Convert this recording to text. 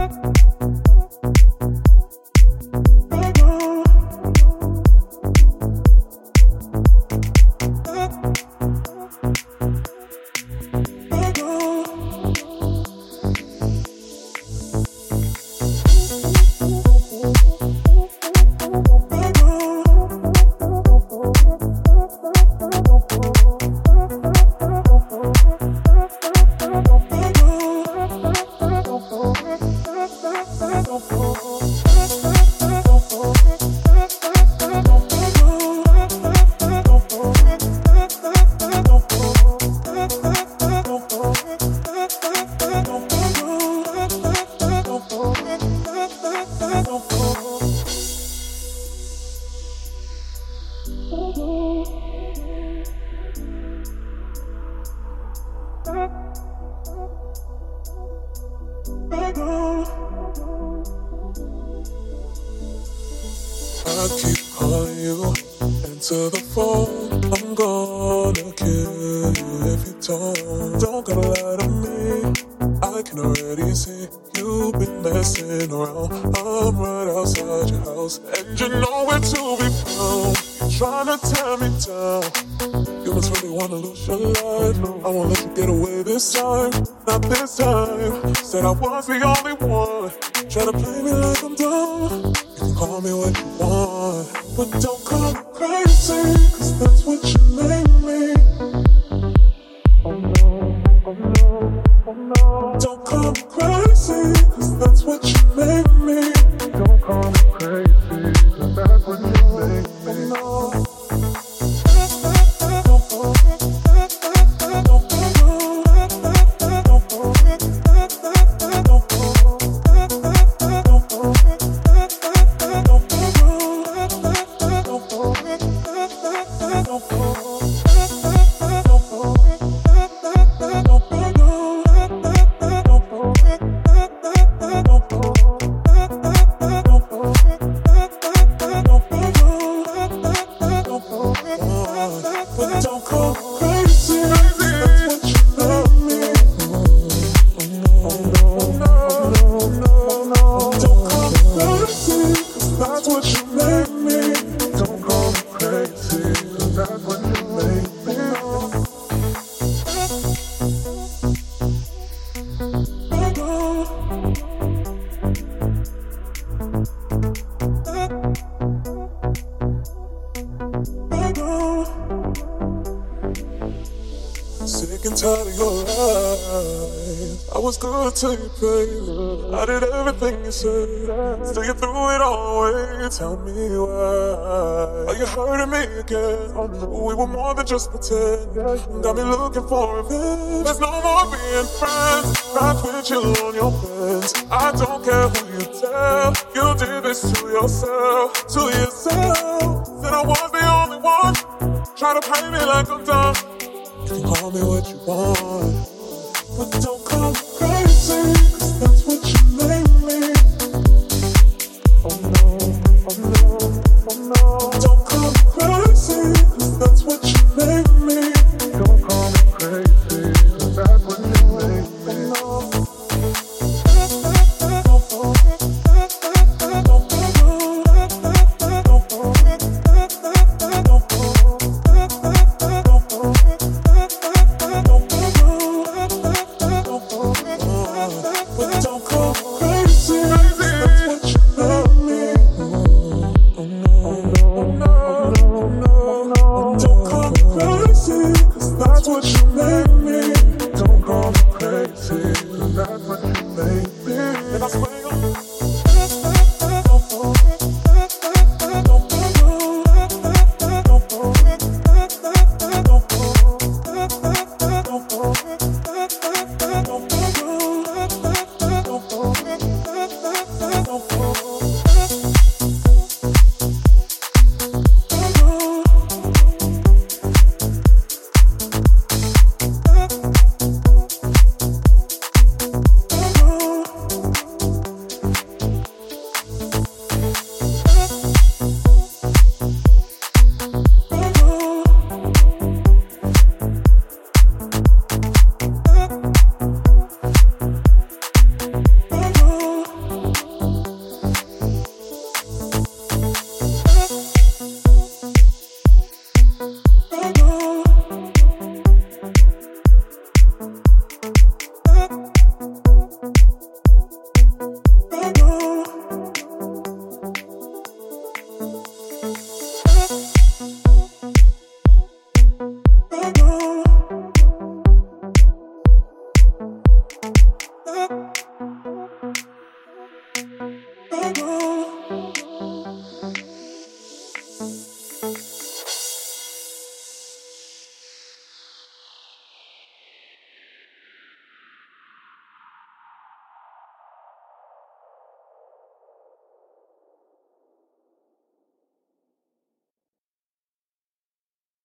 I keep calling you, answer the phone. I'm gonna kill you if you don't gotta lie to me. I can already see you've been messing around. I'm right outside your house, and you know where to be found. You're trying to tear me down. You must really wanna lose your life. I won't let you get away this time, not this time. Said I was the only one. Try to play me like I'm dumb. You can call me what you want, but don't call me crazy, cause that's what you made me. Oh no, oh no, oh no. Don't call me crazy, cause that's what you made me. Don't call me crazy, cause that's what you made me. Oh no. Sick and tired of your lies. I was good till you paid. I did everything you said. Still you threw it all away. Tell me why. Are you hurting me again? We were more than just pretend. Got me looking for revenge. There's no more being friends. Not with you on your friends. I don't care who you tell. You did this to yourself. To yourself. Said I was the only one. Try to play me like I'm dumb. You can call me what you want, but don't call me crazy, cause that's what you made me. Oh no, oh no, oh no. Don't call me crazy, cause that's what you made me. Don't call me crazy, cause that's what you made me. Oh no. Don't call